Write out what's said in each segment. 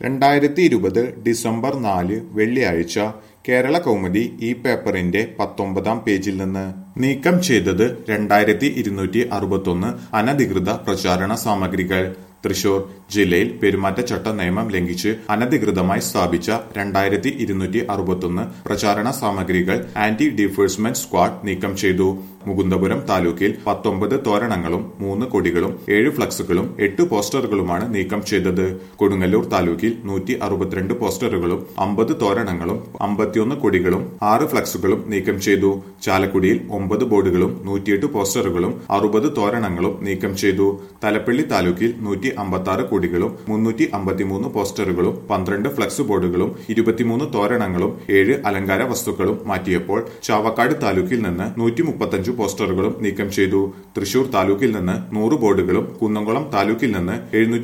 2020 December 4 വെള്ളിയാഴ്ച കേരള കൗമുദി ഈ പേപ്പറിന്റെ 19-ാം പേജിൽ നിന്ന് നീക്കം ചെയ്തത് 2261 അനധികൃത പ്രചാരണ സാമഗ്രികൾ. തൃശൂർ ജില്ലയിൽ പെരുമാറ്റച്ചട്ട നിയമം ലംഘിച്ച് അനധികൃതമായി സ്ഥാപിച്ച 2261 പ്രചാരണ സാമഗ്രികൾ ആന്റി ഡിഫേഴ്സ്മെന്റ് സ്ക്വാഡ് നീക്കം ചെയ്തു. മുകുന്ദപുരം താലൂക്കിൽ 19 തോരണങ്ങളും 3 കൊടികളും 7 ഫ്ലക്സുകളും 8 പോസ്റ്ററുകളുമാണ് നീക്കം ചെയ്തത്. കൊടുങ്ങല്ലൂർ താലൂക്കിൽ 162 പോസ്റ്ററുകളും 50 തോരണങ്ങളും 51 കൊടികളും 6 ഫ്ലക്സുകളും നീക്കം ചെയ്തു. ചാലക്കുടിയിൽ 9 ബോർഡുകളും 108 പോസ്റ്ററുകളും 60 തോരണങ്ങളും നീക്കം ചെയ്തു. തലപ്പള്ളി താലൂക്കിൽ 156 കൊടികളും 353 പോസ്റ്ററുകളും 12 ഫ്ലക്സ് ബോർഡുകളും 23 തോരണങ്ങളും 7 അലങ്കാര വസ്തുക്കളും മാറ്റിയപ്പോൾ ചാവക്കാട് താലൂക്കിൽ നിന്ന് 135 പോസ്റ്ററുകളും നീക്കം ചെയ്തു. തൃശൂർ താലൂക്കിൽ നിന്ന് 100 ബോർഡുകളും കുന്നംകുളം താലൂക്കിൽ നിന്ന്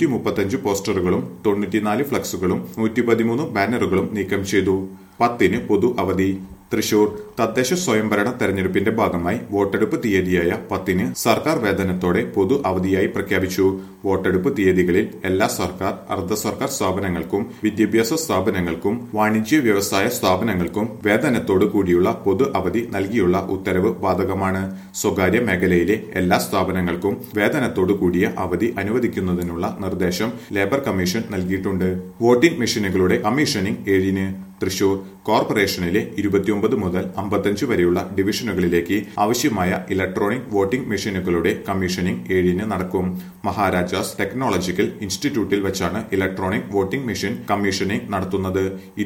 735 പോസ്റ്ററുകളും 94 ഫ്ലക്സുകളും 113 ബാനറുകളും നീക്കം ചെയ്തു. 10-ന് പൊതു അവധി. തൃശൂർ തദ്ദേശ സ്വയംഭരണ തെരഞ്ഞെടുപ്പിന്റെ ഭാഗമായി വോട്ടെടുപ്പ് തീയതിയായ 10-ന് സർക്കാർ വേതനത്തോടെ പൊതു അവധിയായി പ്രഖ്യാപിച്ചു. വോട്ടെടുപ്പ് തീയതികളിൽ എല്ലാ സർക്കാർ അർദ്ധ സർക്കാർ സ്ഥാപനങ്ങൾക്കും വിദ്യാഭ്യാസ സ്ഥാപനങ്ങൾക്കും വാണിജ്യ വ്യവസായ സ്ഥാപനങ്ങൾക്കും വേതനത്തോടു കൂടിയുള്ള പൊതു അവധി നൽകിയുള്ള ഉത്തരവ് ബാധകമാണ്. സ്വകാര്യ മേഖലയിലെ എല്ലാ സ്ഥാപനങ്ങൾക്കും വേതനത്തോടു കൂടിയ അവധി അനുവദിക്കുന്നതിനുള്ള നിർദ്ദേശം ലേബർ കമ്മീഷൻ നൽകിയിട്ടുണ്ട്. വോട്ടിംഗ് മെഷീനുകളുടെ കമ്മീഷനിംഗ് 7-ന്. തൃശൂർ കോർപ്പറേഷനിലെ 29 മുതൽ 55 വരെയുള്ള ഡിവിഷനുകളിലേക്ക് ആവശ്യമായ ഇലക്ട്രോണിക് വോട്ടിംഗ് മെഷീനുകളുടെ കമ്മീഷനിംഗ് 7-ന് നടക്കും. മഹാരാജാസ് ടെക്നോളജിക്കൽ ഇൻസ്റ്റിറ്റ്യൂട്ടിൽ വെച്ചാണ് ഇലക്ട്രോണിക് വോട്ടിംഗ് മെഷീൻ കമ്മീഷനിംഗ് നടത്തുന്നത്.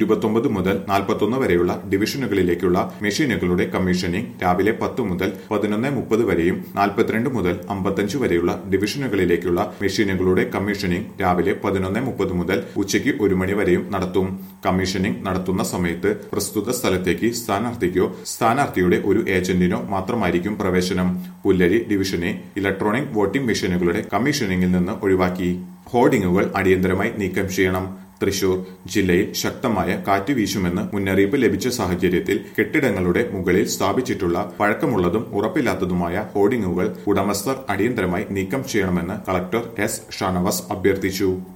29 മുതൽ 41 വരെയുള്ള ഡിവിഷനുകളിലേക്കുള്ള മെഷീനുകളുടെ കമ്മീഷനിംഗ് രാവിലെ 10 മുതൽ 11:30 വരെയും 42 മുതൽ 55 വരെയുള്ള ഡിവിഷനുകളിലേക്കുള്ള മെഷീനുകളുടെ കമ്മീഷനിംഗ് രാവിലെ 11:30 മുതൽ ഉച്ചയ്ക്ക് 1 മണി വരെയും നടത്തും. കമ്മീഷനിംഗ് നടത്തുന്ന സമയത്ത് പ്രസ്തുത സ്ഥലത്തേക്ക് സ്ഥാനാർത്ഥിക്കോ സ്ഥാനാർത്ഥിയുടെ ഒരു ഏജന്റിനോ മാത്രമായിരിക്കും പ്രവേശനം. പുല്ലരി ഡിവിഷനെ ഇലക്ട്രോണിക് വോട്ടിംഗ് മെഷീനുകളുടെ കമ്മീഷനിംഗിൽ നിന്ന് ഒഴിവാക്കി. ഹോർഡിംഗുകൾ അടിയന്തരമായി നീക്കം ചെയ്യണം. തൃശൂർ ജില്ലയിൽ ശക്തമായ കാറ്റ് വീശുമെന്ന് മുന്നറിയിപ്പ് ലഭിച്ച സാഹചര്യത്തിൽ കെട്ടിടങ്ങളുടെ മുകളിൽ സ്ഥാപിച്ചിട്ടുള്ള പഴക്കമുള്ളതും ഉറപ്പില്ലാത്തതുമായ ഹോർഡിംഗുകൾ ഉടമസ്ഥർ അടിയന്തരമായി നീക്കം ചെയ്യണമെന്ന് കളക്ടർ എസ് ഷാനവാസ് അഭ്യർത്ഥിച്ചു.